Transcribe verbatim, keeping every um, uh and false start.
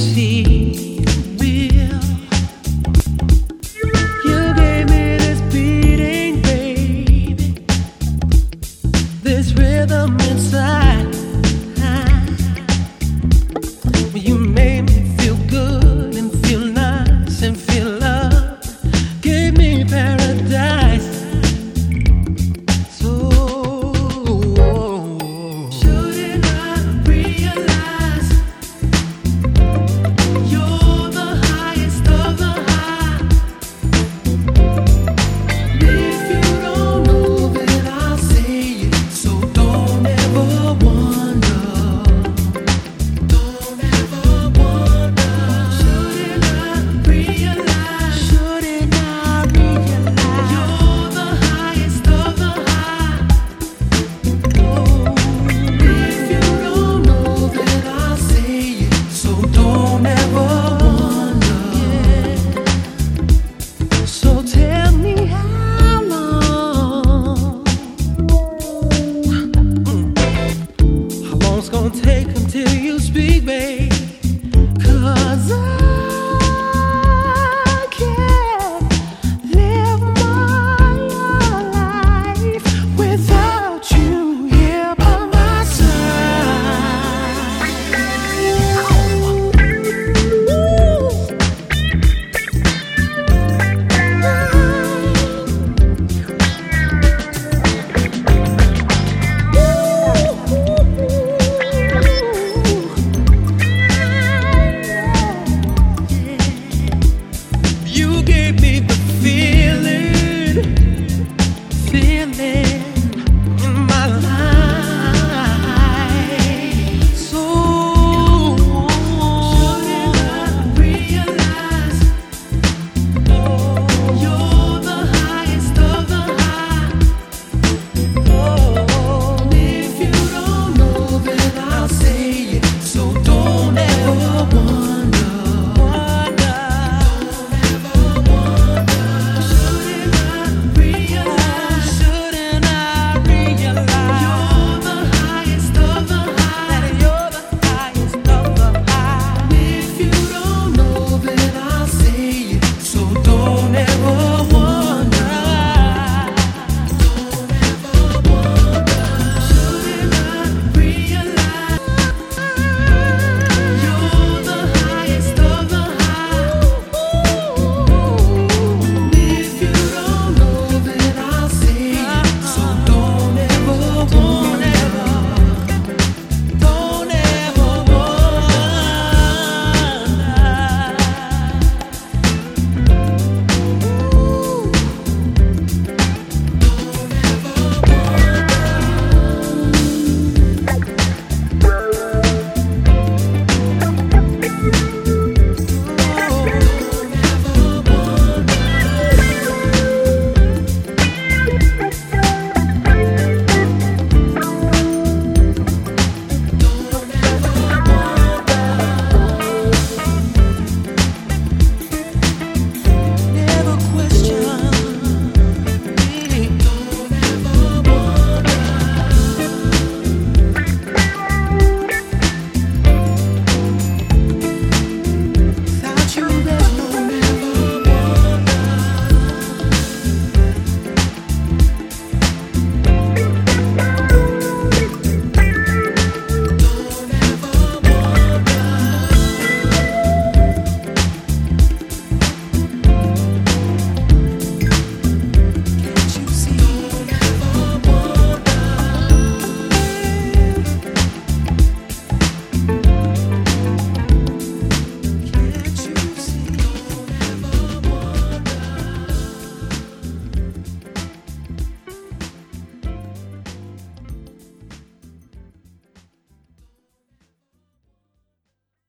see real. You gave me this beating, baby, this rhythm inside. You made me feel good and feel nice and feel love. Gave me paradise. So shouldn't I realize you're the highest of the high? If you don't know, then I'll say it. So don't ever wonder. Don't ever wonder. Shouldn't I realize? Shouldn't I realize you're the highest of the high? Oh, if you don't know, then I'll say it. So don't ever wonder. Yeah. So tell me how long, how long it's gonna take until you speak, babe? 'Cause I